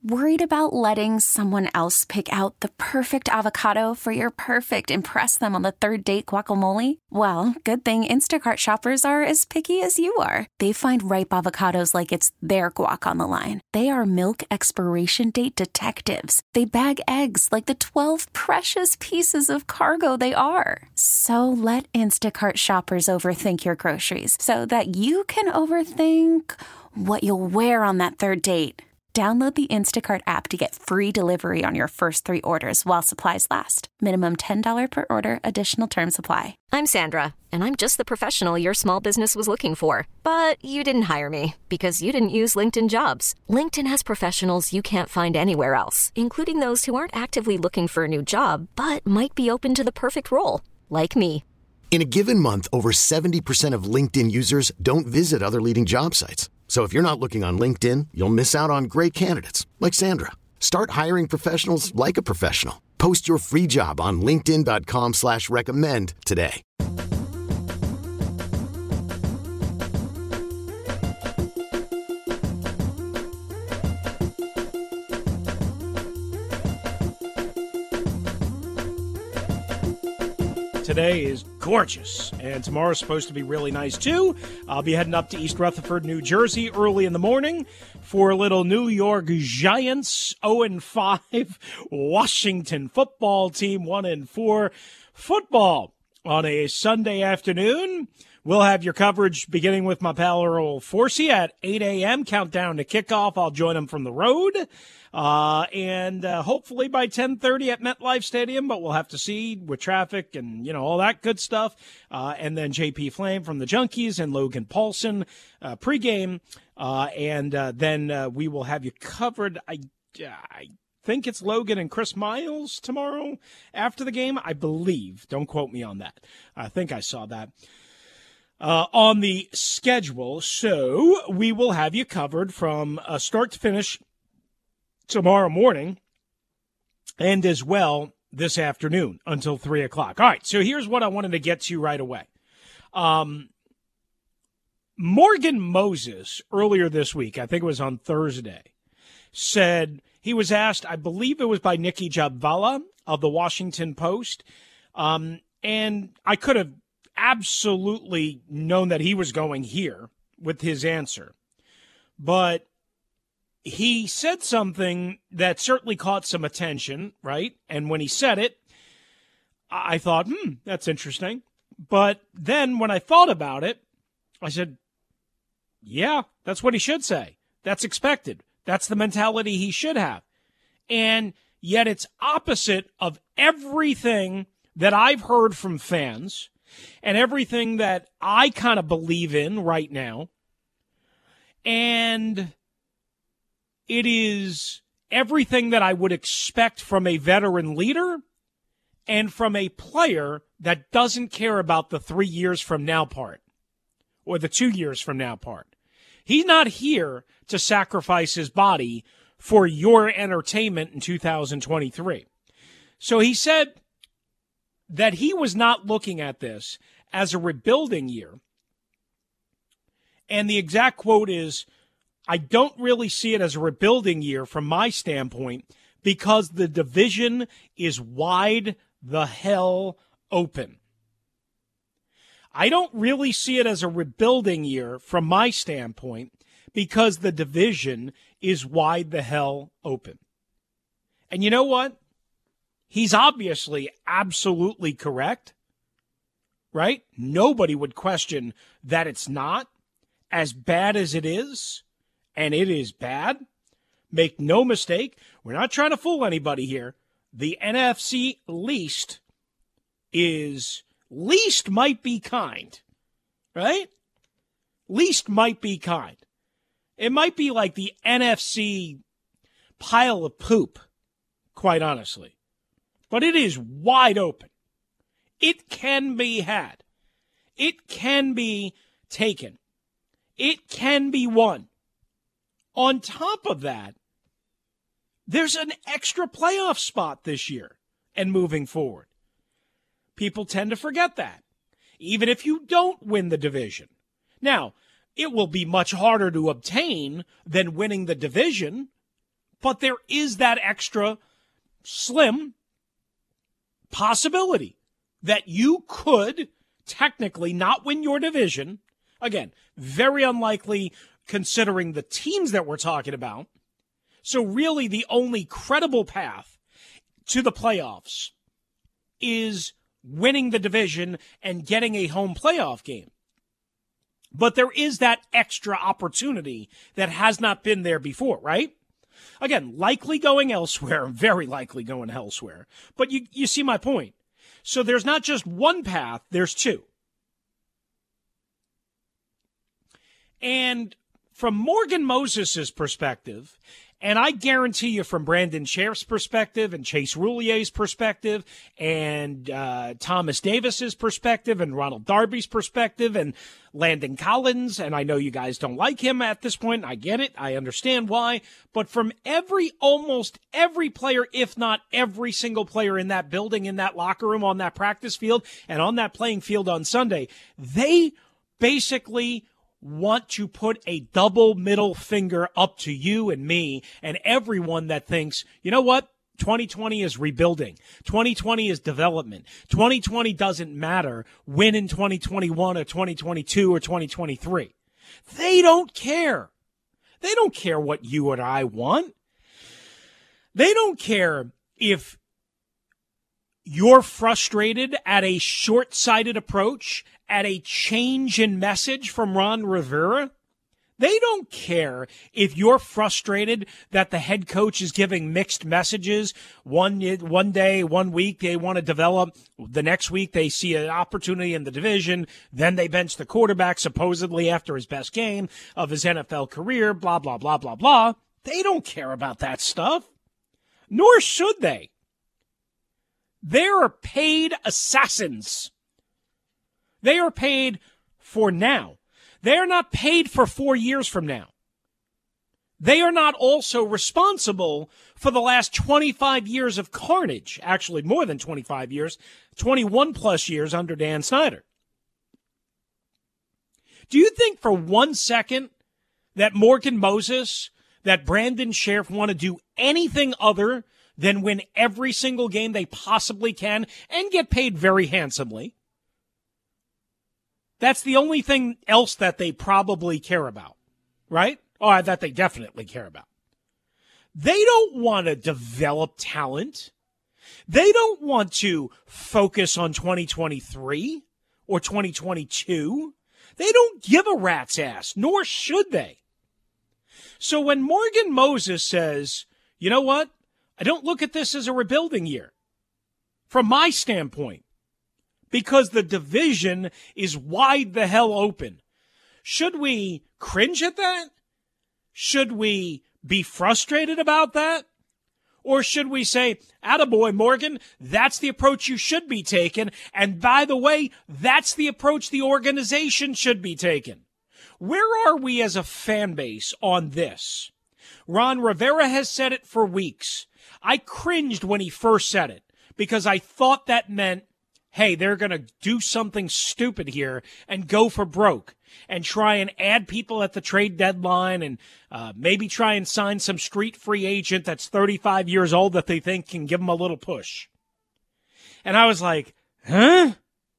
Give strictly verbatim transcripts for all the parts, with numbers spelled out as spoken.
Worried about letting someone else pick out the perfect avocado for your perfect impress them on the third date guacamole? Well, good thing Instacart shoppers are as picky as you are. They find ripe avocados like it's their guac on the line. They are milk expiration date detectives. They bag eggs like the twelve precious pieces of cargo they are. So let Instacart shoppers overthink your groceries so that you can overthink what you'll wear on that third date. Download the Instacart app to get free delivery on your first three orders while supplies last. Minimum ten dollars per order. Additional terms apply. I'm Sandra, and I'm just the professional your small business was looking for. But you didn't hire me because you didn't use LinkedIn Jobs. LinkedIn has professionals you can't find anywhere else, including those who aren't actively looking for a new job, but might be open to the perfect role, like me. In a given month, over seventy percent of LinkedIn users don't visit other leading job sites. So if you're not looking on LinkedIn, you'll miss out on great candidates like Sandra. Start hiring professionals like a professional. Post your free job on linkedin dot com slash recommend today. Today is gorgeous, and tomorrow's supposed to be really nice, too. I'll be heading up to East Rutherford, New Jersey, early in the morning for a little New York Giants oh and five Washington football team one and four football on a Sunday afternoon. We'll have your coverage beginning with my pal Earl Forsey at eight a.m. Countdown to kickoff. I'll join him from the road. Uh, and uh, hopefully by ten thirty at MetLife Stadium, but we'll have to see with traffic and, you know, all that good stuff. Uh, and then J P Flame from the Junkies and Logan Paulson uh, pregame. Uh, and uh, then uh, we will have you covered. I, I think it's Logan and Chris Miles tomorrow after the game, I believe. Don't quote me on that. I think I saw that. Uh, on the schedule, so we will have you covered from uh, start to finish tomorrow morning and as well this afternoon until three o'clock. All right, so here's what I wanted to get to right away. Um, Morgan Moses, earlier this week, I think it was on Thursday, said he was asked, I believe it was by Nikki Jhabvala of the Washington Post, um, and I could have absolutely known that he was going here with his answer. But he said something that certainly caught some attention, right? And when he said it, I thought, hmm, that's interesting. But then when I thought about it, I said, yeah, that's what he should say. That's expected. That's the mentality he should have. And yet it's opposite of everything that I've heard from fans and everything that I kind of believe in right now. And it is everything that I would expect from a veteran leader and from a player that doesn't care about the three years from now part or the two years from now part. He's not here to sacrifice his body for your entertainment in two thousand twenty-three. So he said that he was not looking at this as a rebuilding year. And the exact quote is, I don't really see it as a rebuilding year from my standpoint because the division is wide the hell open. I don't really see it as a rebuilding year from my standpoint because the division is wide the hell open. And you know what? He's obviously absolutely correct, right? Nobody would question that it's not as bad as it is, and it is bad. Make no mistake, we're not trying to fool anybody here. The N F C least is, least might be kind, right? Least might be kind. It might be like the N F C pile of poop, quite honestly. But it is wide open. It can be had. It can be taken. It can be won. On top of that, there's an extra playoff spot this year and moving forward. People tend to forget that, even if you don't win the division. Now, it will be much harder to obtain than winning the division, But there is that extra slim possibility that you could technically not win your division. Again, very unlikely considering the teams that we're talking about. So really the only credible path to the playoffs is winning the division and getting a home playoff game. But there is that extra opportunity that has not been there before, right? Again, likely going elsewhere, very likely going elsewhere. But you, you see my point. So there's not just one path, there's two. And from Morgan Moses' perspective, and I guarantee you from Brandon Scherff's perspective and Chase Roulier's perspective and uh, Thomas Davis's perspective and Ronald Darby's perspective and Landon Collins, and I know you guys don't like him at this point. I get it. I understand why. But from every, almost every player, if not every single player in that building, in that locker room, on that practice field, and on that playing field on Sunday, they basically want to put a double middle finger up to you and me and everyone that thinks, you know what? twenty twenty is rebuilding. twenty twenty is development. twenty twenty doesn't matter. Win in twenty twenty-one or twenty twenty-two or twenty twenty-three. They don't care. They don't care what you and I want. They don't care if you're frustrated at a short-sighted approach, at a change in message from Ron Rivera. They don't care if you're frustrated that the head coach is giving mixed messages. One, one day, one week, they want to develop. The next week, they see an opportunity in the division. Then they bench the quarterback, supposedly after his best game of his N F L career, blah, blah, blah, blah, blah. They don't care about that stuff, nor should they. They are paid assassins. They are paid for now. They are not paid for four years from now. They are not also responsible for the last twenty-five years of carnage, actually more than twenty-five years, twenty-one plus years under Dan Snyder. Do you think for one second that Morgan Moses, that Brandon Scherff want to do anything other than win every single game they possibly can and get paid very handsomely? That's the only thing else that they probably care about, right? Or that they definitely care about. They don't want to develop talent. They don't want to focus on twenty twenty-three or twenty twenty-two. They don't give a rat's ass, nor should they. So when Morgan Moses says, you know what? I don't look at this as a rebuilding year, from my standpoint, because the division is wide the hell open. Should we cringe at that? Should we be frustrated about that? Or should we say, attaboy, Morgan, that's the approach you should be taking, and by the way, that's the approach the organization should be taking? Where are we as a fan base on this? Ron Rivera has said it for weeks. I cringed when he first said it because I thought that meant, hey, they're going to do something stupid here and go for broke and try and add people at the trade deadline and uh, maybe try and sign some street free agent that's thirty-five years old that they think can give them a little push. And I was like, huh?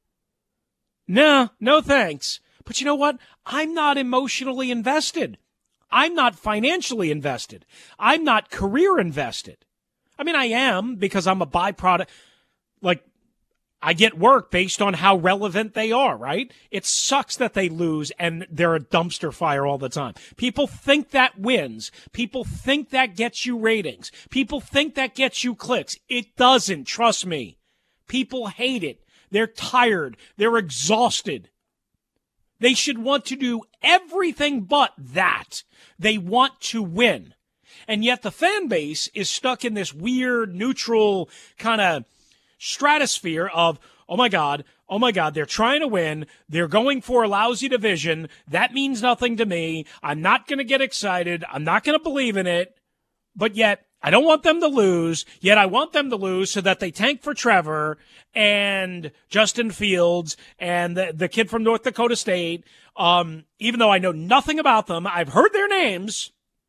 No, no thanks. But you know what? I'm not emotionally invested. I'm not financially invested. I'm not career invested. I mean, I am because I'm a byproduct. Like, I get work based on how relevant they are, right? It sucks that they lose and they're a dumpster fire all the time. People think that wins. People think that gets you ratings. People think that gets you clicks. It doesn't, trust me. People hate it. They're tired. They're exhausted. They should want to do everything but that. They want to win. And yet the fan base is stuck in this weird, neutral kind of stratosphere of, oh my God, oh my God, they're trying to win. They're going for a lousy division. That means nothing to me. I'm not going to get excited. I'm not going to believe in it. But yet, I don't want them to lose. Yet I want them to lose so that they tank for Trevor and Justin Fields and the, the kid from North Dakota State. Um, even though I know nothing about them, I've heard their names.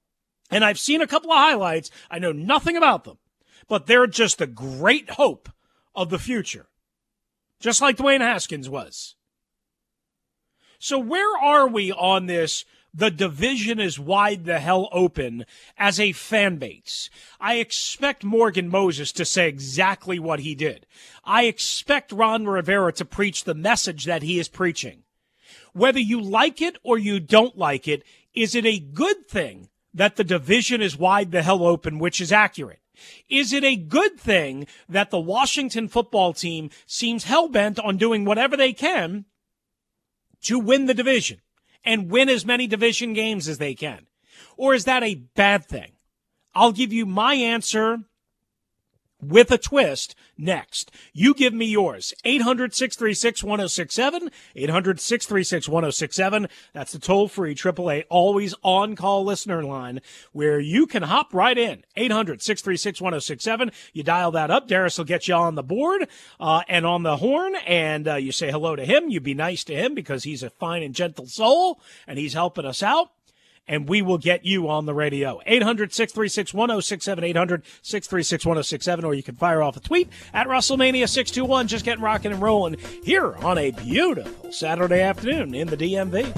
And I've seen a couple of highlights. I know nothing about them, but they're just the great hope of the future, just like Dwayne Haskins was. So where are we on this? The division is wide the hell open as a fan base. I expect Morgan Moses to say exactly what he did. I expect Ron Rivera to preach the message that he is preaching. Whether you like it or you don't like it, is it a good thing that the division is wide the hell open, which is accurate? Is it a good thing that the Washington football team seems hell-bent on doing whatever they can to win the division and win as many division games as they can? Or is that a bad thing? I'll give you my answer with a twist next. You give me yours. eight hundred, six three six, one oh six seven. eight hundred, six three six, one oh six seven. That's the toll-free triple A always on-call listener line where you can hop right in. eight hundred, six three six, one oh six seven. You dial that up. Darius will get you on the board uh, and on the horn, and uh, you say hello to him. You be nice to him because he's a fine and gentle soul, and he's helping us out. And we will get you on the radio. eight hundred, six three six, one oh six seven, eight hundred, six three six, one oh six seven, or you can fire off a tweet at WrestleMania six two one. Just getting rocking and rolling here on a beautiful Saturday afternoon in the D M V.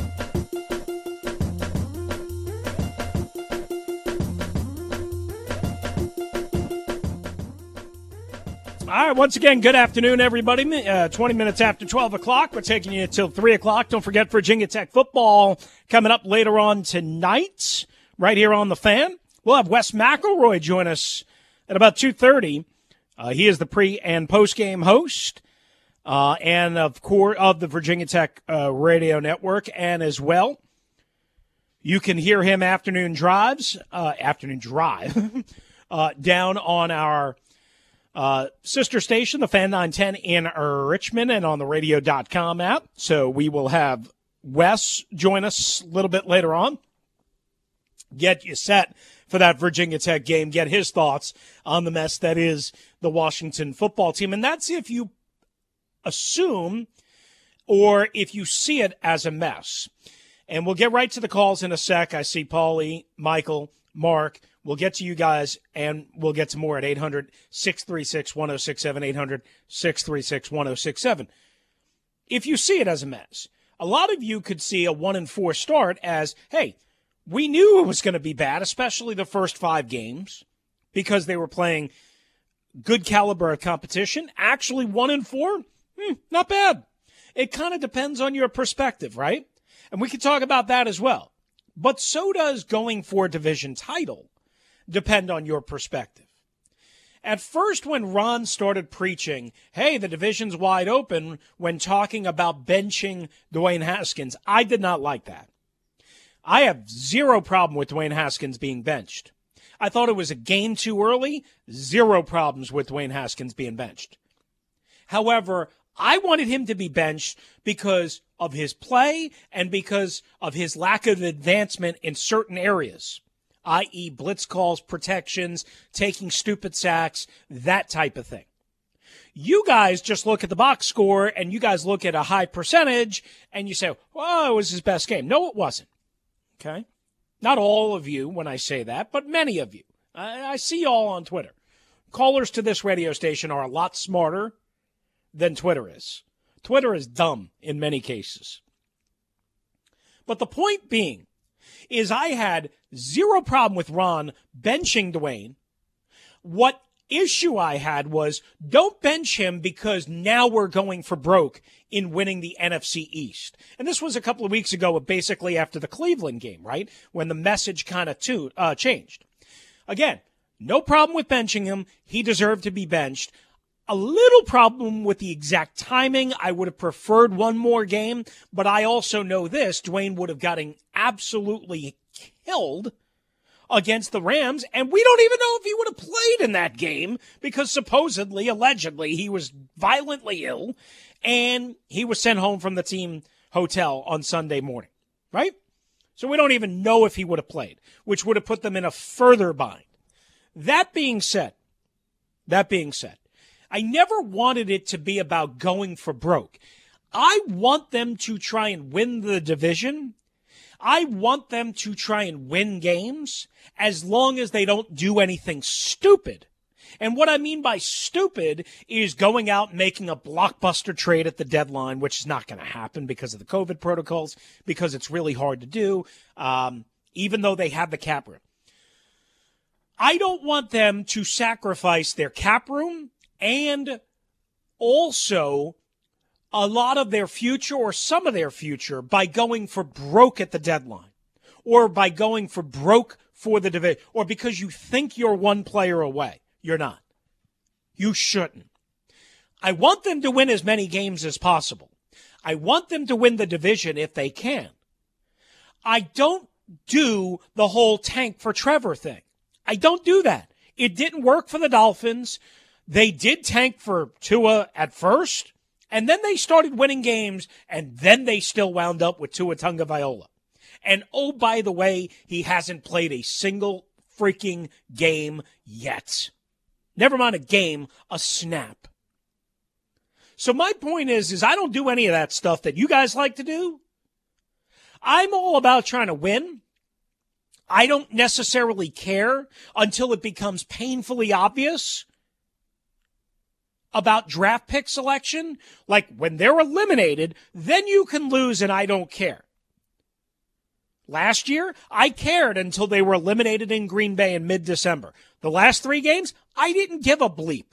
All right, once again, good afternoon, everybody. Uh, twenty minutes after twelve o'clock. We're taking you until three o'clock. Don't forget Virginia Tech football coming up later on tonight, right here on The Fan. We'll have Wes McElroy join us at about two thirty. Uh, he is the pre- and post-game host, uh, and of course, of the Virginia Tech uh, radio network, and as well, you can hear him afternoon drives, uh, afternoon drive, uh, down on our Uh, sister station, the Fan nine ten in Richmond, and on the radio dot com app. So we will have Wes join us a little bit later on. Get you set for that Virginia Tech game. Get his thoughts on the mess that is the Washington football team. And that's if you assume or if you see it as a mess. And we'll get right to the calls in a sec. I see Paulie, Michael, Mark. We'll get to you guys, and we'll get to more at eight hundred, six three six, one oh six seven, eight hundred, six three six, one oh six seven. If you see it as a mess, a lot of you could see a one and four start as, hey, we knew it was going to be bad, especially the first five games, because they were playing good caliber of competition. Actually, one and four, hmm, not bad. It kind of depends on your perspective, right? And we can talk about that as well. But so does going for a division title depend on your perspective. At first, when Ron started preaching, hey, the division's wide open, when talking about benching Dwayne Haskins, I did not like that. I have zero problem with Dwayne Haskins being benched. I thought it was a game too early. Zero problems with Dwayne Haskins being benched. However, I wanted him to be benched because of his play and because of his lack of advancement in certain areas, that is blitz calls, protections, taking stupid sacks, that type of thing. You guys just look at the box score and you guys look at a high percentage and you say, well, it was his best game. No, it wasn't. Okay? Not all of you when I say that, but many of you. I, I see y'all on Twitter. Callers to this radio station are a lot smarter than Twitter is. Twitter is dumb in many cases. But the point being is I had zero problem with Ron benching Dwayne. What issue I had was don't bench him because now we're going for broke in winning the N F C East. And this was a couple of weeks ago, basically after the Cleveland game, right? When the message kind of to, uh, changed. Again, no problem with benching him. He deserved to be benched. A little problem with the exact timing. I would have preferred one more game, but I also know this. Dwayne would have gotten absolutely killed against the Rams, and we don't even know if he would have played in that game because supposedly, allegedly, he was violently ill, and he was sent home from the team hotel on Sunday morning, right? So we don't even know if he would have played, which would have put them in a further bind. That being said, that being said, I never wanted it to be about going for broke. I want them to try and win the division. I want them to try and win games as long as they don't do anything stupid. And what I mean by stupid is going out and making a blockbuster trade at the deadline, which is not going to happen because of the COVID protocols, because it's really hard to do, um, even though they have the cap room. I don't want them to sacrifice their cap room and also a lot of their future or some of their future by going for broke at the deadline or by going for broke for the division or because you think you're one player away. You're not. You shouldn't. I want them to win as many games as possible. I want them to win the division if they can. I don't do the whole tank for Trevor thing. I don't do that. It didn't work for the Dolphins. They did tank for Tua at first, and then they started winning games, and then they still wound up with Tua Tagovailoa. And oh, by the way, he hasn't played a single freaking game yet. Never mind a game, a snap. So my point is, is I don't do any of that stuff that you guys like to do. I'm all about trying to win. I don't necessarily care until it becomes painfully obvious about draft pick selection. Like when they're eliminated, then you can lose and I don't care. Last year, I cared until they were eliminated in Green Bay in mid-December. The last three games, I didn't give a bleep.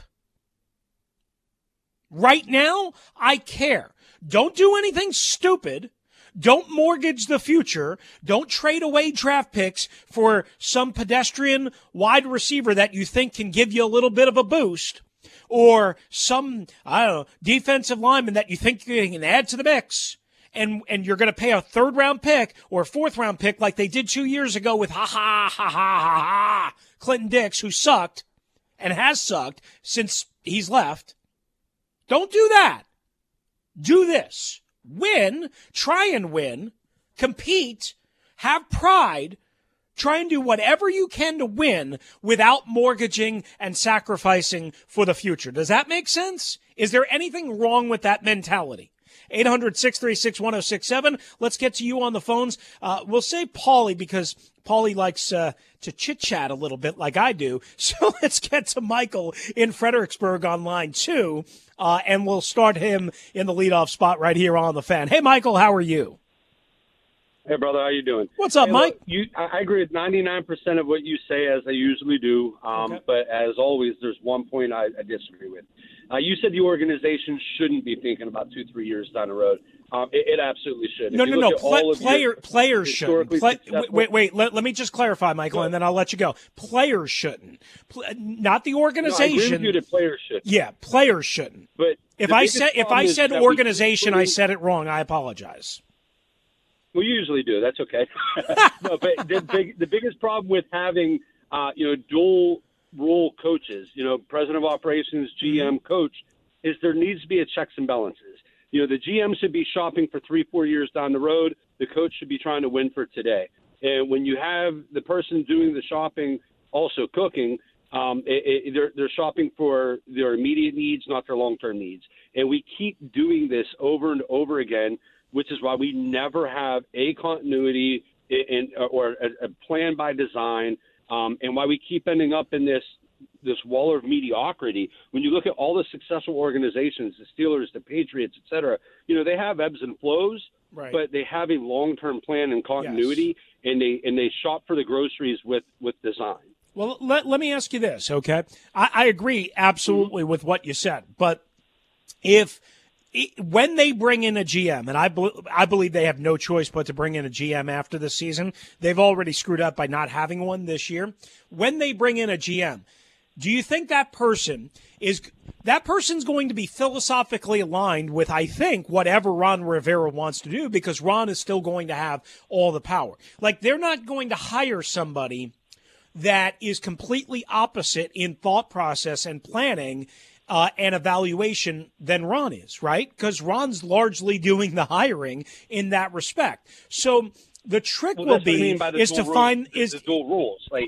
Right now, I care. Don't do anything stupid. Don't mortgage the future. Don't trade away draft picks for some pedestrian wide receiver that you think can give you a little bit of a boost. Or some, I don't know, defensive lineman that you think you can add to the mix. And and you're going to pay a third-round pick or a fourth-round pick like they did two years ago with ha-ha, ha-ha, ha-ha, Clinton Dix, who sucked and has sucked since he's left. Don't do that. Do this. Win. Try and win. Compete. Have pride. Try and do whatever you can to win without mortgaging and sacrificing for the future. Does that make sense? Is there anything wrong with that mentality? eight hundred, six three six, one oh six seven. Let's get to you on the phones. Uh, we'll say Paulie because Paulie likes uh, to chit-chat a little bit like I do. So let's get to Michael in Fredericksburg on line two, uh, and we'll start him in the leadoff spot right here on the Fan. Hey, Michael, how are you? Hey, brother, how you doing? What's up, hey, Mike? Look, you, I agree with ninety-nine percent of what you say, as I usually do. Um, okay. But as always, there's one point I, I disagree with. Uh, you said the organization shouldn't be thinking about two, three years down the road. Um, it, it absolutely should. No, if no, you no. look at all Pla- of player, your players shouldn't. Play, successful- wait, wait. Let, let me just clarify, Michael, Go and then I'll let you go. Players shouldn't. Pl- not the No, I agree organization. with you that players should. Yeah, players shouldn't. But If the I biggest said if problem I is said that we organization, keep I putting- said it wrong. I apologize. We usually do. That's okay. No, but the, big, the biggest problem with having, uh, you know, dual role coaches, you know, president of operations, G M, coach, is there needs to be a checks and balances. You know, the G M should be shopping for three, four years down the road. The coach should be trying to win for today. And when you have the person doing the shopping also cooking, um, it, it, they're, they're shopping for their immediate needs, not their long-term needs. And we keep doing this over and over again, which is why we never have a continuity in, or a, a plan by design, um, and why we keep ending up in this this wall of mediocrity. When you look at all the successful organizations, the Steelers, the Patriots, et cetera, you know, they have ebbs and flows, Right. but they have a long-term plan and continuity, yes. and they and they shop for the groceries with, with design. Well, let, let me ask you this, okay? I, I agree absolutely mm-hmm. with what you said, but if – when they bring in a G M, and I, be- I believe they have no choice but to bring in a G M after the season. They've already screwed up by not having one this year. When they bring in a G M, do you think that person is that person's going to be philosophically aligned with, I think, whatever Ron Rivera wants to do, because Ron is still going to have all the power. Like, they're not going to hire somebody that is completely opposite in thought process and planning Uh, and evaluation than Ron is, right? Because Ron's largely doing the hiring in that respect. So the trick well, will be I mean is to rules, find the, is the dual rules. Like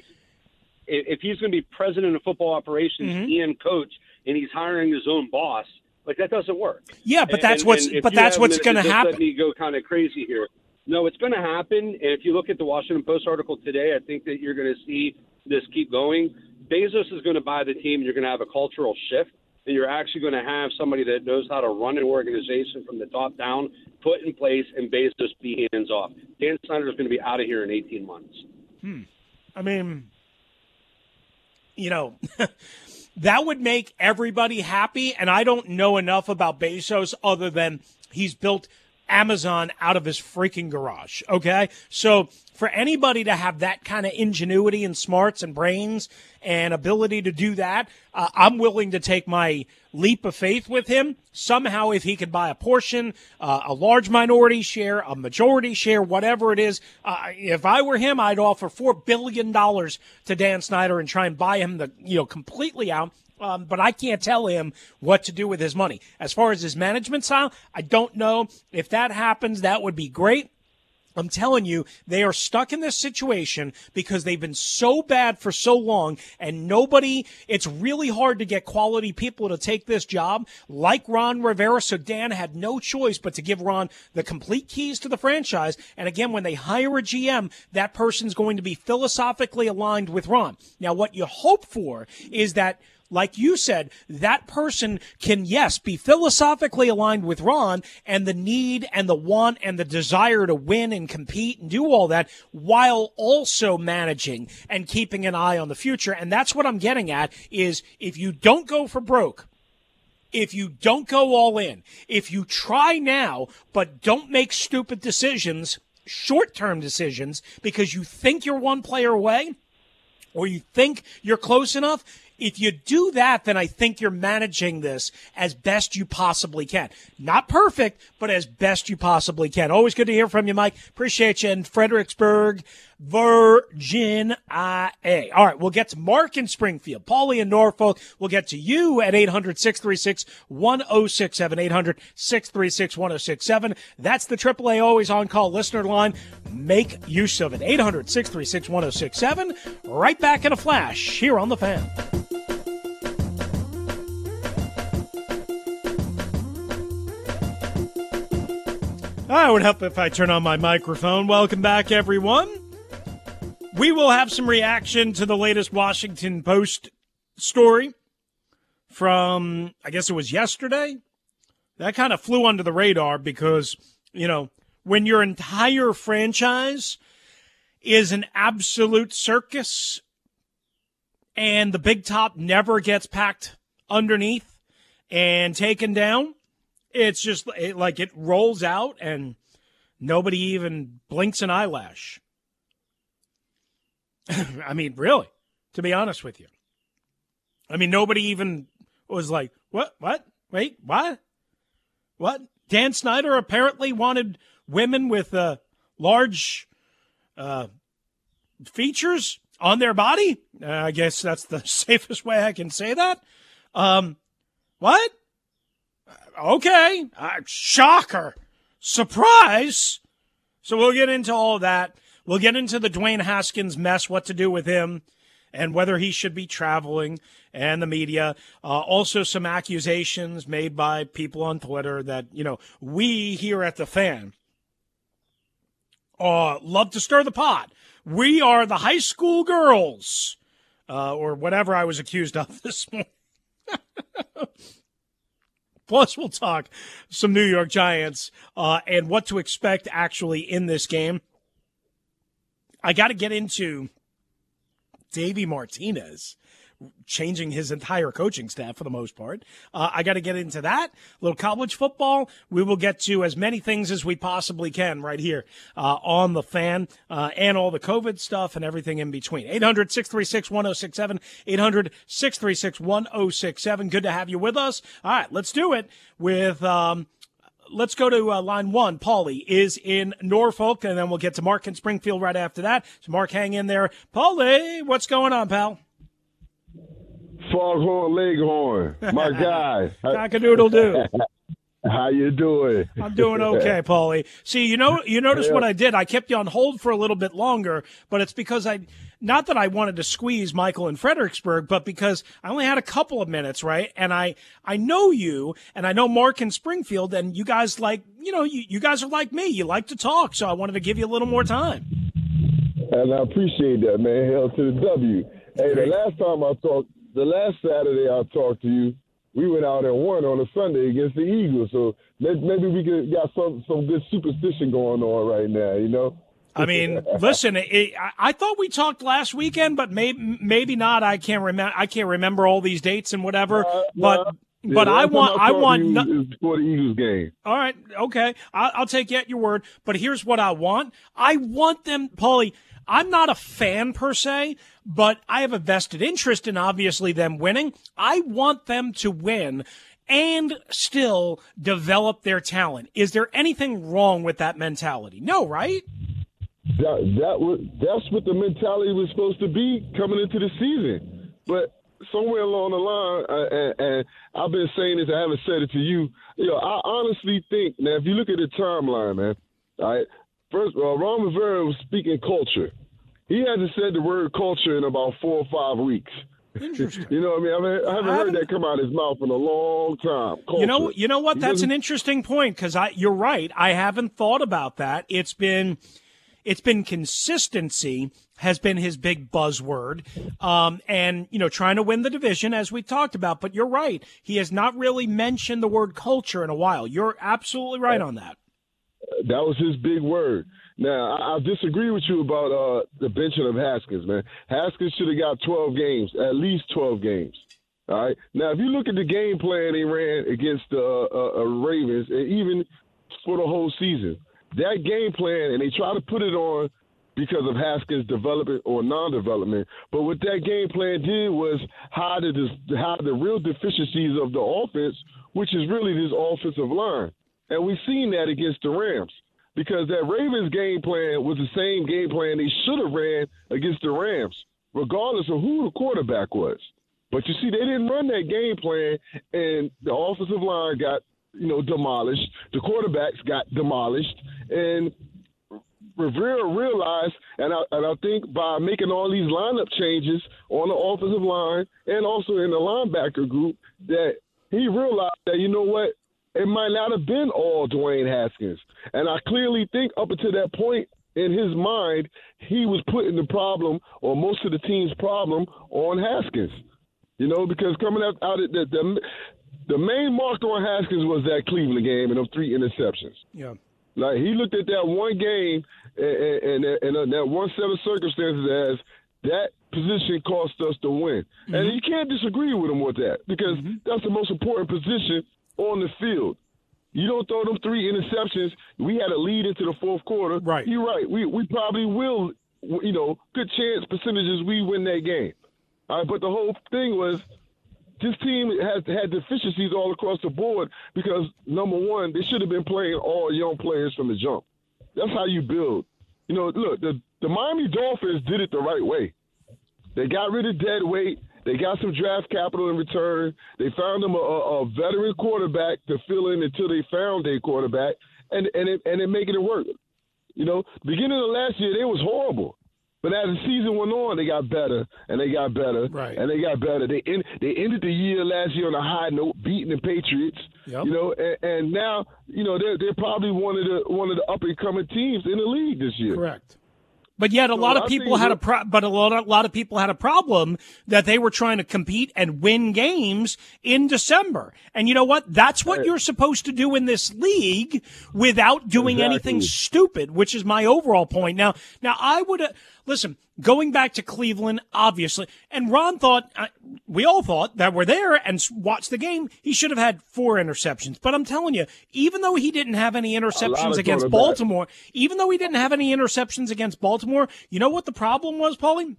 if he's going to be president of football operations mm-hmm. and coach, and he's hiring his own boss, like that doesn't work. Yeah, but that's and, what's and but that's what's going to happen. Let me go kind of crazy here. No, it's going to happen. And if you look at the Washington Post article today, I think that you're going to see this keep going. Bezos is going to buy the team. You're going to have a cultural shift, and you're actually going to have somebody that knows how to run an organization from the top down, put in place, and Bezos be hands off. Dan Snyder is going to be out of here in eighteen months. Hmm. I mean, you know, that would make everybody happy, and I don't know enough about Bezos other than he's built Amazon out of his freaking garage, okay? So for anybody to have that kind of ingenuity and smarts and brains and ability to do that, uh, I'm willing to take my leap of faith with him. Somehow, if he could buy a portion, uh, a large minority share, a majority share, whatever it is, uh, if I were him, I'd offer four billion dollars to Dan Snyder and try and buy him the, you know, completely out. Um, but I can't tell him what to do with his money. As far as his management style, I don't know. If that happens, that would be great. I'm telling you, they are stuck in this situation because they've been so bad for so long, and nobody, it's really hard to get quality people to take this job like Ron Rivera. So Dan had no choice but to give Ron the complete keys to the franchise. And again, when they hire a G M, that person's going to be philosophically aligned with Ron. Now, what you hope for is that, like you said, that person can, yes, be philosophically aligned with Ron and the need and the want and the desire to win and compete and do all that while also managing and keeping an eye on the future. And that's what I'm getting at is if you don't go for broke, if you don't go all in, if you try now but don't make stupid decisions, short-term decisions, because you think you're one player away or you think you're close enough, if you do that, then I think you're managing this as best you possibly can. Not perfect, but as best you possibly can. Always good to hear from you, Mike. Appreciate you in Fredericksburg, Virginia. All right, we'll get to Mark in Springfield, Paulie in Norfolk. We'll get to you at eight hundred, six three six, one oh six seven, eight hundred, six three six, one oh six seven. That's the triple A always on-call listener line. Make use of it. eight hundred, six three six, one oh six seven. Right back in a flash here on The Fan. I would help if I turn on my microphone. Welcome back, everyone. We will have some reaction to the latest Washington Post story from, I guess it was yesterday. That kind of flew under the radar because, you know, when your entire franchise is an absolute circus and the big top never gets packed underneath and taken down, it's just it, like it rolls out and nobody even blinks an eyelash. I mean, really, to be honest with you. I mean, nobody even was like, what, what, wait, what, what? Dan Snyder apparently wanted women with uh, large uh, features on their body. Uh, I guess that's the safest way I can say that. Um, what? Okay, uh, shocker, surprise. So we'll get into all that. We'll get into the Dwayne Haskins mess, what to do with him, and whether he should be traveling, and the media. Uh, also some accusations made by people on Twitter that, you know, we here at The Fan uh, love to stir the pot. We are the high school girls, uh, or whatever I was accused of this morning. Plus, we'll talk some New York Giants uh, and what to expect actually in this game. I got to get into Davey Martinez changing his entire coaching staff for the most part. Uh, I got to get into that. A little college football. We will get to as many things as we possibly can right here uh, on The Fan uh, and all the COVID stuff and everything in between. eight hundred, six three six, one oh six seven. eight hundred, six three six, one oh six seven. Good to have you with us. All right, let's do it with um, – let's go to uh, line one. Paulie is in Norfolk, and then we'll get to Mark in Springfield right after that. So, Mark, hang in there. Paulie, what's going on, pal? Foghorn Leghorn, my guy. Cock-a-doodle-doo. How you doing? I'm doing okay, Paulie. See, you know, you notice yeah. what I did? I kept you on hold for a little bit longer, but it's because I not that I wanted to squeeze Michael in Fredericksburg, but because I only had a couple of minutes, right? And I, I know you, and I know Mark in Springfield, and you guys like, you know, you, you guys are like me. You like to talk, so I wanted to give you a little more time. And I appreciate that, man. Hell to the W. Hey, the last time I talked, the last Saturday I talked to you, we went out and won on a Sunday against the Eagles. So maybe we could got some some good superstition going on right now, you know? I mean, listen, it, I, I thought we talked last weekend, but maybe maybe not. I can't remember. I can't remember all these dates and whatever. Uh, but yeah, but I want I, I want no- for the Eagles game. All right, okay, I'll, I'll take you at your word. But here's what I want. I want them, Paulie. I'm not a fan per se, but I have a vested interest in obviously them winning. I want them to win and still develop their talent. Is there anything wrong with that mentality? No, right? That that was that's what the mentality was supposed to be coming into the season. But somewhere along the line, uh, and, and I've been saying this, I haven't said it to you. You know, I honestly think now, if you look at the timeline, man, all right. First, uh, Ron Rivera was speaking culture. He hasn't said the word culture in about four or five weeks. Interesting. You know what I mean? I, mean, I haven't I heard that come out of his mouth in a long time. Culture. You know, you know what? That's an interesting point because I, you're right. I haven't thought about that. It's been, it's been consistency has been his big buzzword, um, and you know, trying to win the division as we talked about. But you're right. He has not really mentioned the word culture in a while. You're absolutely right on that. That was his big word. Now, I, I disagree with you about uh, the benching of Haskins, man. Haskins should have got twelve games, at least twelve games. All right. Now, if you look at the game plan they ran against the uh, uh, Ravens, and even for the whole season, that game plan, and they try to put it on because of Haskins' development or non-development. But what that game plan did was hide the, hide the real deficiencies of the offense, which is really this offensive line. And we've seen that against the Rams because that Ravens game plan was the same game plan they should have ran against the Rams, regardless of who the quarterback was. But you see, they didn't run that game plan, and the offensive line got, you know, demolished. The quarterbacks got demolished, and Rivera realized, and I, and I think by making all these lineup changes on the offensive line and also in the linebacker group, that he realized that, you know what, it might not have been all Dwayne Haskins. And I clearly think up until that point in his mind, he was putting the problem, or most of the team's problem, on Haskins. You know, because coming out, out of the, the the main mark on Haskins was that Cleveland game and those three interceptions. Yeah. Like, he looked at that one game and, and, and, and that one set of circumstances as that position cost us the win. Mm-hmm. And you can't disagree with him with that because mm-hmm. that's the most important position on the field. You don't throw them three interceptions. We had a lead into the fourth quarter. Right. You're right. We we probably will, you know, good chance percentages we win that game. All right, but the whole thing was this team has had deficiencies all across the board because, number one, they should have been playing all young players from the jump. That's how you build. You know, look, the, the Miami Dolphins did it the right way. They got rid of dead weight. They got some draft capital in return. They found them a, a veteran quarterback to fill in until they found a quarterback, and and it, and it making it work. You know, beginning of last year, they was horrible. But as the season went on, they got better, and they got better, right. and they got better. They end, they ended the year last year on a high note, beating the Patriots. Yep. You know, and, and now you know they're they're probably one of the one of the up and coming teams in the league this year. Correct. But yet, a so lot of I people had a pro- but a lot of, a lot of people had a problem that they were trying to compete and win games in December. And you know what? That's what you're supposed to do in this league without doing exactly. anything stupid, which is my overall point. Now, now I would uh, listen. Going back to Cleveland, obviously, and Ron thought, uh, we all thought that we're there and watched the game, he should have had four interceptions. But I'm telling you, even though he didn't have any interceptions against Baltimore, even though he didn't have any interceptions against Baltimore, you know what the problem was, Paulie?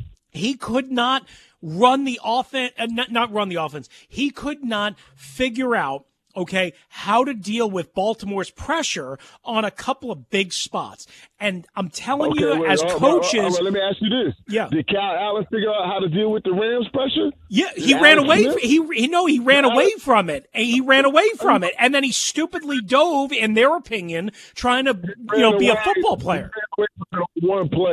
He could not run the offense, uh, not, not run the offense. He could not figure out, okay, how to deal with Baltimore's pressure on a couple of big spots. And I'm telling okay, you, wait, as all, coaches... all right, all right, let me ask you this. Yeah. Did Kyle Allen figure out how to deal with the Rams' pressure? Yeah, he Did ran Alex away. Smith? He, he no, he ran Did away Alex? from it. He ran away from it, and then he stupidly dove, in their opinion, trying to you know be a football player. One play,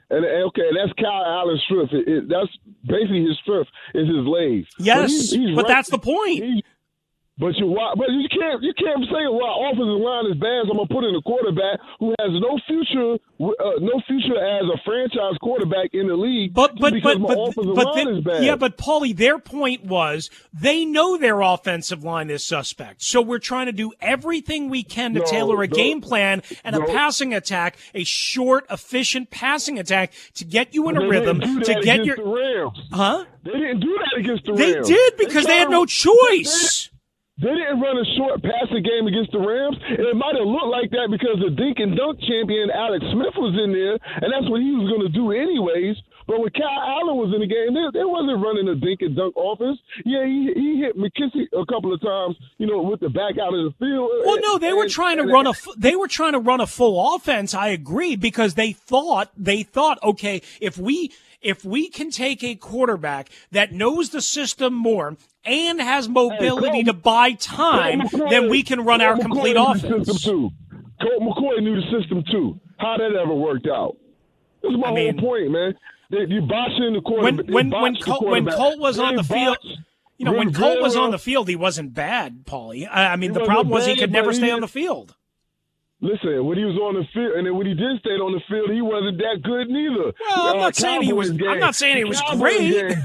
And, and okay, that's Kyle Allen's strength. It, it, that's basically his strength is his legs. Yes, but, he's, he's but right. that's the point. He, But you, but you can't, you can't say, well, offensive line is bad, so I'm gonna put in a quarterback who has no future, uh, no future as a franchise quarterback in the league. But but because but my but, offensive but line they- is bad. yeah, but Paulie, their point was they know their offensive line is suspect, so we're trying to do everything we can to No, tailor a no, game plan and no. a passing attack, a short, efficient passing attack to get you in a They rhythm didn't do to that get against your. the Rams. Huh? They didn't do that against the They Rams. did because they, had tried no to- choice. They didn't run a short passing game against the Rams. And it might have looked like that because the dink and dunk champion Alex Smith was in there, and that's what he was going to do anyways. But when Kyle Allen was in the game, they, they wasn't running a dink and dunk offense. Yeah, he, he hit McKissick a couple of times, you know, with the back out of the field. Well, no, they were And- trying to and- run a f- they were trying to run a full offense. I agree because they thought they thought okay, if we if we can take a quarterback that knows the system more and has mobility Hey, to buy time, Colt McCoy- then we can run our Colt complete McCoy knew the offense. system too. Colt McCoy knew the system too. How that ever worked out? This is my I mean- whole point, man. They, you botching the When quarterback. when they when botched the Colt, when quarterback. Colt was on They the field, botched you know, when Colt was on Rivera. the field, he wasn't bad, Paulie. I, I mean, He the wasn't problem was he bad, could never but stay he- on the field. Listen, when he was on the field, and then when he did stay on the field, he wasn't that good neither. Well, I'm Uh, not saying he was- Cowboys I'm game- not saying he was Cowboys great. game,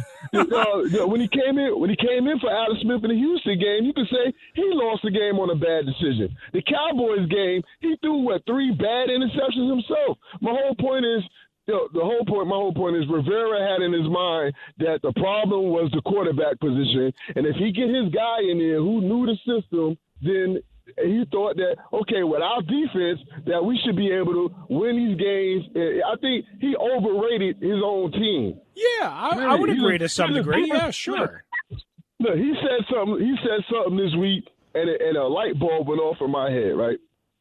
uh, when he came in, when he came in for Alex Smith in the Houston game, you could say he lost the game on a bad decision. The Cowboys game, he threw what three bad interceptions himself. My whole point is. You know, the whole point, my whole point is Rivera had in his mind that the problem was the quarterback position, and if he get his guy in there who knew the system, then he thought that okay, with our defense, that we should be able to win these games. I think he overrated his own team. Yeah, I, Really, I would he's agree a- to some he's a degree. defense- Yeah, sure. Look, he said something. He said something this week, and a, and a light bulb went off in my head. Right?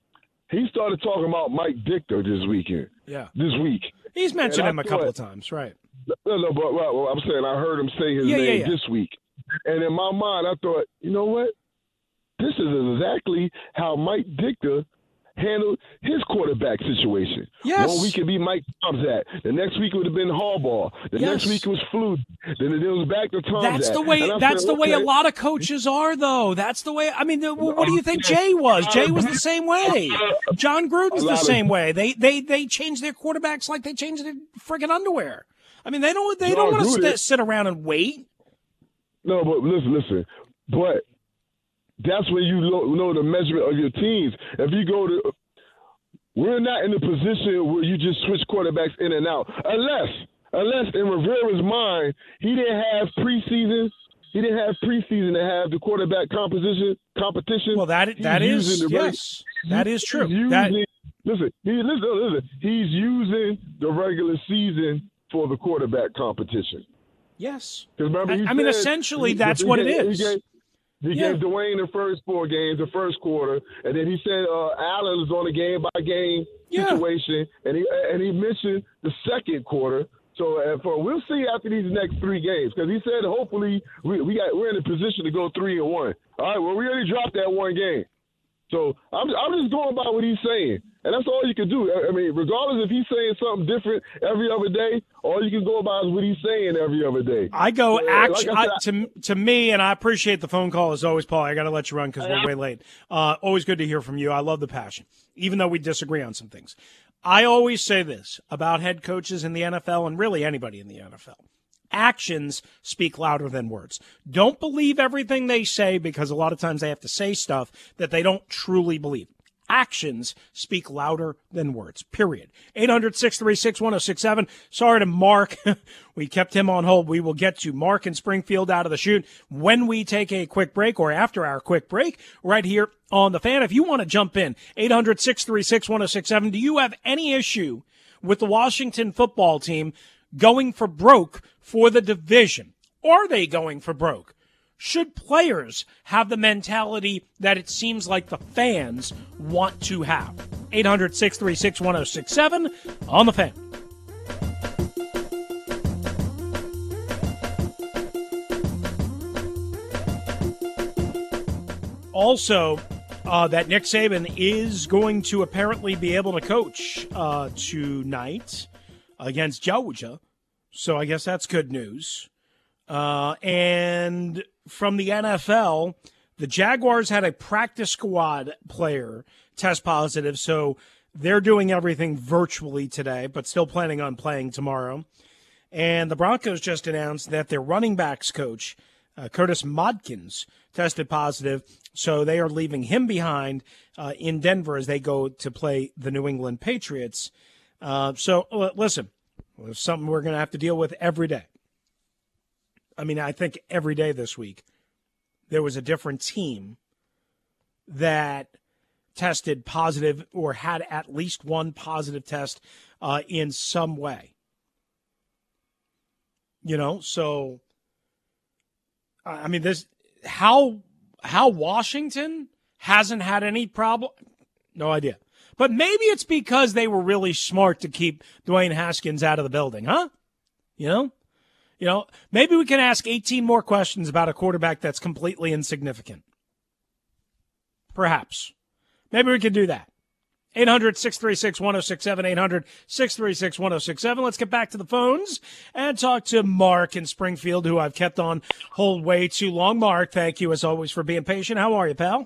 He started talking about Mike Ditka this weekend. Yeah, This week. he's mentioned And I him a couple thought- of times, right? No, no, but well, I'm saying I heard him say his Yeah, yeah, name yeah. this week, and in my mind, I thought, you know what? This is exactly how Mike Ditka handled his quarterback situation. Yes. One week it be Mike Tomzak. The next week it would have been Harbaugh. The Yes. next week it was Flutie. Then it was back to Tomzak. That's the way. And I That's said, the way a okay. lot of coaches are, though. That's the way. I mean, the, what do you think Jay was? Jay was the same way. John Gruden's A the lot of- same way. They they they change their quarterbacks like they change their friggin' underwear. I mean, they don't they don't John want to Gruden- st- sit around and wait. No, but listen, listen. But that's where you know, know the measurement of your teams. If you go to, we're not in a position where you just switch quarterbacks in and out, unless, unless in Rivera's mind, he didn't have preseason. He didn't have preseason to have the quarterback composition competition. Well, that He's that is using the reg- yes, that is true. He's That using, listen, he, listen, listen. He's using the regular season for the quarterback competition. yes. 'Cause remember, he I, I mean, said- essentially, he- that's he what it gave- is. He gave, he Yeah. gave Dwayne the first four games, the first quarter, and then he said uh, Allen was on a game by game Yeah. situation, and he and he mentioned the second quarter. So uh, for we'll see after these next three games, because he said hopefully we we got we're in a position to go three and one. All right, well we already dropped that one game, so I'm I'm just going by what he's saying, and that's all you can do. I I mean, regardless if he's saying something different every other day, all you can go by is what he's saying every other day. I go Uh, act, like I I, to to me, and I appreciate the phone call as always, Paul. I got to let you run because we're way late. Uh, always good to hear from you. I love the passion, even though we disagree on some things. I always say this about head coaches in the N F L and really anybody in the N F L. Actions speak louder than words. Don't believe everything they say because a lot of times they have to say stuff that they don't truly believe. Actions speak louder than words, period. eight hundred, six three six, one oh six seven. Sorry to Mark. We kept him on hold. We will get to Mark in Springfield out of the chute when we take a quick break or after our quick break right here on The Fan. If you want to jump in, eight hundred, six three six, one oh six seven. Do you have any issue with the Washington football team going for broke for the division? Are they going for broke? Should players have the mentality that it seems like the fans want to have? eight hundred, six three six, one oh six seven on The Fan. Also, uh, that Nick Saban is going to apparently be able to coach uh, tonight. against Georgia. So I guess that's good news. Uh, and from the N F L, the Jaguars had a practice squad player test positive, so they're doing everything virtually today, but still planning on playing tomorrow. And the Broncos just announced that their running backs coach, uh, Curtis Modkins, tested positive, so they are leaving him behind uh, in Denver as they go to play the New England Patriots. Uh, so, uh, listen, it's something we're going to have to deal with every day. I mean, I think every day this week there was a different team that tested positive or had at least one positive test uh, in some way. You know, so, I mean, this how how Washington hasn't had any problem, no idea. But maybe it's because they were really smart to keep Dwayne Haskins out of the building, huh? You know? You know, maybe we can ask eighteen more questions about a quarterback that's completely insignificant. Perhaps. Maybe we can do that. eight hundred, six three six, one oh six seven, eight hundred, six three six, one oh six seven. Let's get back to the phones and talk to Mark in Springfield, who I've kept on hold way too long. Mark, thank you as always for being patient. How are you, pal?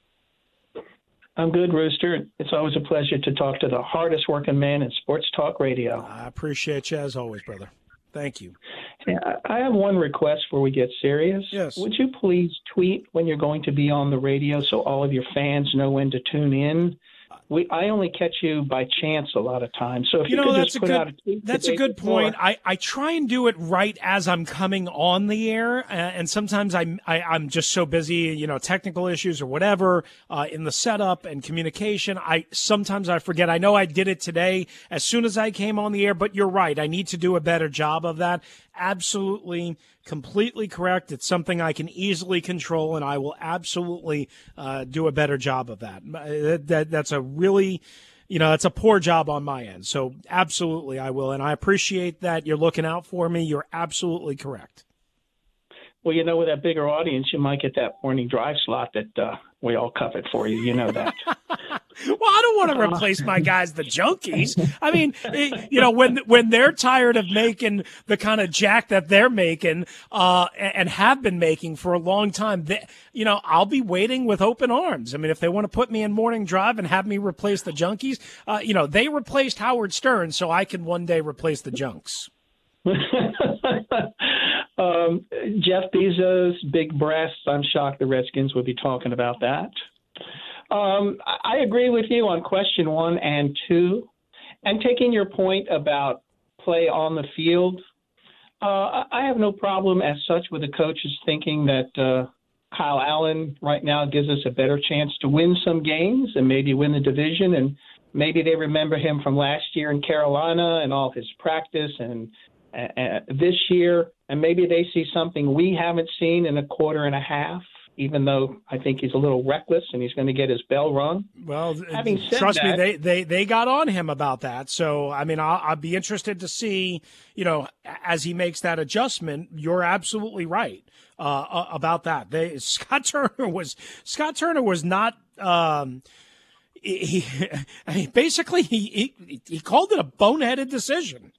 I'm good, Rooster. It's always a pleasure to talk to the hardest working man in sports talk radio. I appreciate you as always, brother. Thank you. Hey, I have one request before we get serious. Yes. Would you please tweet when you're going to be on the radio so all of your fans know when to tune in? We, I only catch you by chance a lot of times. So if you, you know, could that's just a put good, out a tweet that's a good before. point. I, I try and do it right as I'm coming on the air, uh, and sometimes I, I I'm just so busy, you know, technical issues or whatever uh, in the setup and communication. I sometimes I forget. I know I did it today as soon as I came on the air, but you're right. I need to do a better job of that. Absolutely, completely correct. It's something I can easily control, and I will absolutely uh, do a better job of that. That, that. That's a really, you know, it's a poor job on my end. So absolutely, I will, and I appreciate that you're looking out for me. You're absolutely correct. Well, you know, with that bigger audience, you might get that morning drive slot that uh, we all covered for you. You know that. Well, I don't want to replace my guys, the junkies. I mean, it, you know, when when they're tired of making the kind of jack that they're making uh, and have been making for a long time, they, you know, I'll be waiting with open arms. I mean, if they want to put me in morning drive and have me replace the junkies, uh, you know, they replaced Howard Stern, so I can one day replace the junks. um, Jeff Bezos, big breasts. I'm shocked the Redskins would be talking about that. Um, I agree with you on question one and two. And taking your point about play on the field, uh, I have no problem as such with the coaches thinking that uh, Kyle Allen right now gives us a better chance to win some games and maybe win the division. And maybe they remember him from last year in Carolina and all his practice and uh, this year. And maybe they see something we haven't seen in a quarter and a half, even though I think he's a little reckless and he's going to get his bell rung. Well, Having said trust that, me, they, they, they got on him about that. So, I mean, I'll, I'll be interested to see, you know, as he makes that adjustment. You're absolutely right uh, about that. They, Scott Turner was Scott Turner was not um, he, I mean, basically he, he he called it a boneheaded decision.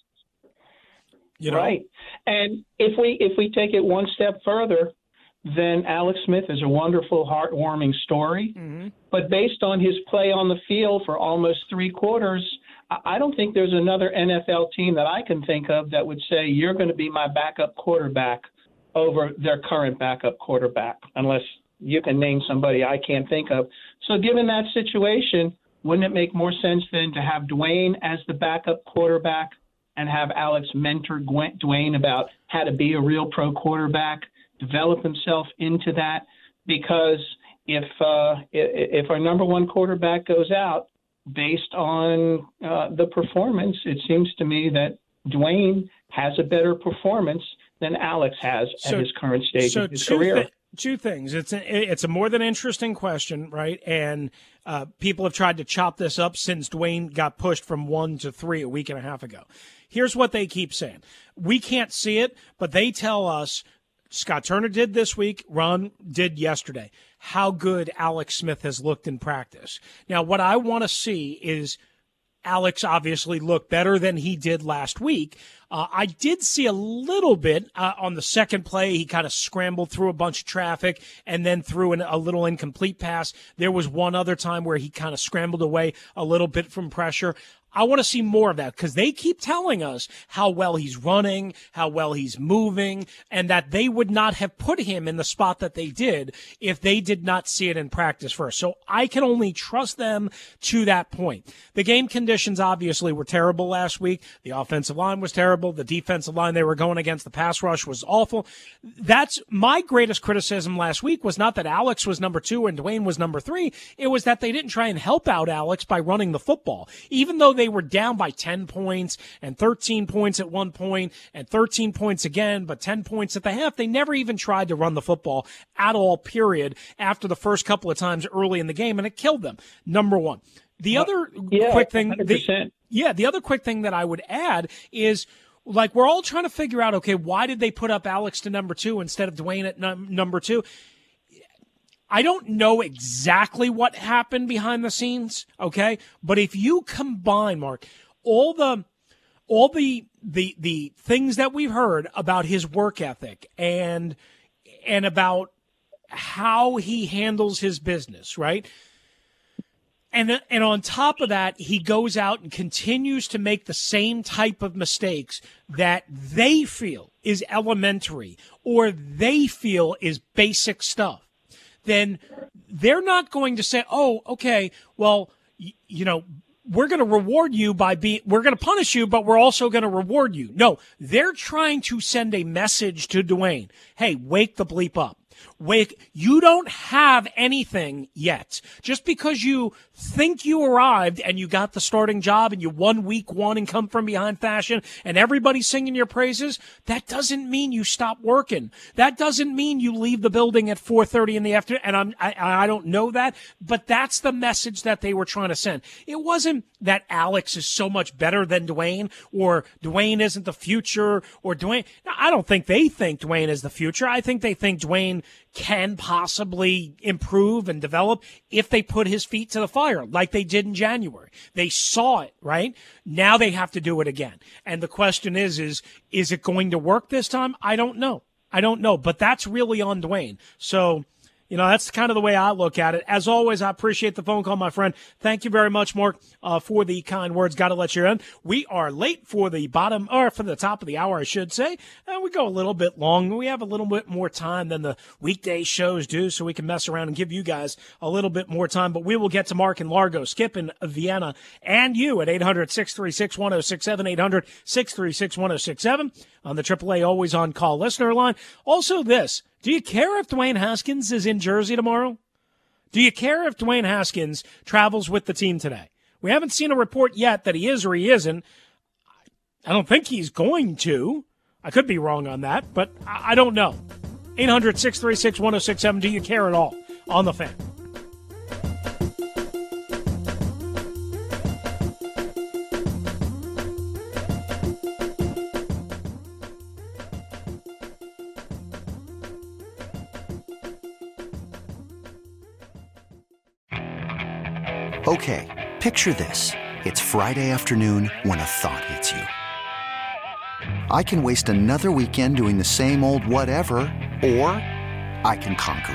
You know? Right. And if we if we take it one step further, then Alex Smith is a wonderful, heartwarming story. Mm-hmm. But based on his play on the field for almost three quarters, I don't think there's another N F L team that I can think of that would say you're going to be my backup quarterback over their current backup quarterback, unless you can name somebody I can't think of. So given that situation, wouldn't it make more sense then to have Dwayne as the backup quarterback and have Alex mentor Dwayne about how to be a real pro quarterback, develop himself into that? Because if uh, if our number one quarterback goes out based on uh, the performance, it seems to me that Dwayne has a better performance than Alex has so, at his current stage so of his two career. Th- two things. It's a, it's a more than interesting question, right? And uh, people have tried to chop this up since Dwayne got pushed from one to three a week and a half ago. Here's what they keep saying. We can't see it, but they tell us Scott Turner did this week, Ron did yesterday, how good Alex Smith has looked in practice. Now, what I want to see is Alex obviously looked better than he did last week. Uh, I did see a little bit uh, on the second play. He kind of scrambled through a bunch of traffic and then threw an, a little incomplete pass. There was one other time where he kind of scrambled away a little bit from pressure. I want to see more of that because they keep telling us how well he's running, how well he's moving, and that they would not have put him in the spot that they did if they did not see it in practice first. So I can only trust them to that point. The game conditions obviously were terrible last week. The offensive line was terrible. The defensive line they were going against, the pass rush was awful. That's my greatest criticism last week was not that Alex was number two and Dwayne was number three. It was that they didn't try and help out Alex by running the football. Even though they They were down by ten points and thirteen points at one point and thirteen points again, but ten points at the half. They never even tried to run the football at all, period, after the first couple of times early in the game, and it killed them, number one. The other yeah, quick thing, the, yeah, the other quick thing that I would add is, like, we're all trying to figure out, okay, why did they put up Alex to number two instead of Dwayne at num- number two? I don't know exactly what happened behind the scenes, okay? But if you combine, Mark, all the all the the the things that we've heard about his work ethic and and about how he handles his business, right? And and on top of that, he goes out and continues to make the same type of mistakes that they feel is elementary or they feel is basic stuff. Then they're not going to say, oh, okay, well, y- you know, we're going to reward you by being, we're going to punish you, but we're also going to reward you. No, they're trying to send a message to Dwayne. Hey, wake the bleep up. Wake, you don't have anything yet. Just because you think you arrived and you got the starting job and you won week one and come from behind fashion and everybody's singing your praises, that doesn't mean you stop working. That doesn't mean you leave the building at four thirty in the afternoon. And I'm, I, I don't know that, but that's the message that they were trying to send. It wasn't that Alex is so much better than Dwayne or Dwayne isn't the future or Dwayne. I don't think they think Dwayne is the future. I think they think Dwayne can possibly improve and develop if they put his feet to the fire like they did in January. They saw it, right? Now they have to do it again. And the question is, is, is it going to work this time? I don't know. I don't know, but that's really on Dwayne. So, you know, that's kind of the way I look at it. As always, I appreciate the phone call, my friend. Thank you very much, Mark, uh, for the kind words. Got to let you in. We are late for the bottom, or for the top of the hour, I should say. And we go a little bit long. We have a little bit more time than the weekday shows do, so we can mess around and give you guys a little bit more time. But we will get to Mark in Largo, Skip in Vienna, and you at eight hundred, six three six, one oh six seven, eight hundred, six three six, one oh six seven on the triple A Always On Call listener line. Also this. Do you care if Dwayne Haskins is in Jersey tomorrow? Do you care if Dwayne Haskins travels with the team today? We haven't seen a report yet that he is or he isn't. I don't think he's going to. I could be wrong on that, but I don't know. eight hundred, six three six, one oh six seven. Do you care at all on the Fan? Okay, picture this. It's Friday afternoon when a thought hits you. I can waste another weekend doing the same old whatever, or I can conquer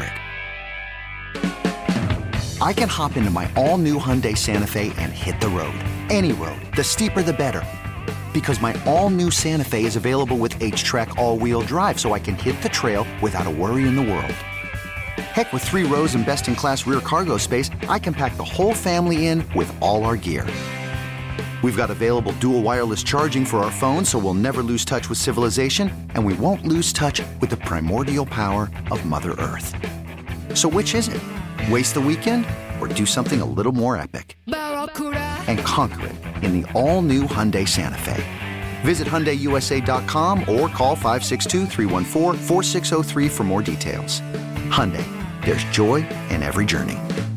it. I can hop into my all-new Hyundai Santa Fe and hit the road. Any road. The steeper, the better. Because my all-new Santa Fe is available with H-Track all-wheel drive, so I can hit the trail without a worry in the world. Heck, with three rows and best-in-class rear cargo space, I can pack the whole family in with all our gear. We've got available dual wireless charging for our phones, so we'll never lose touch with civilization, and we won't lose touch with the primordial power of Mother Earth. So which is it? Waste the weekend or do something a little more epic? And conquer it in the all-new Hyundai Santa Fe. Visit Hyundai U S A dot com or call five six two, three one four, four six zero three for more details. Hyundai. There's joy in every journey.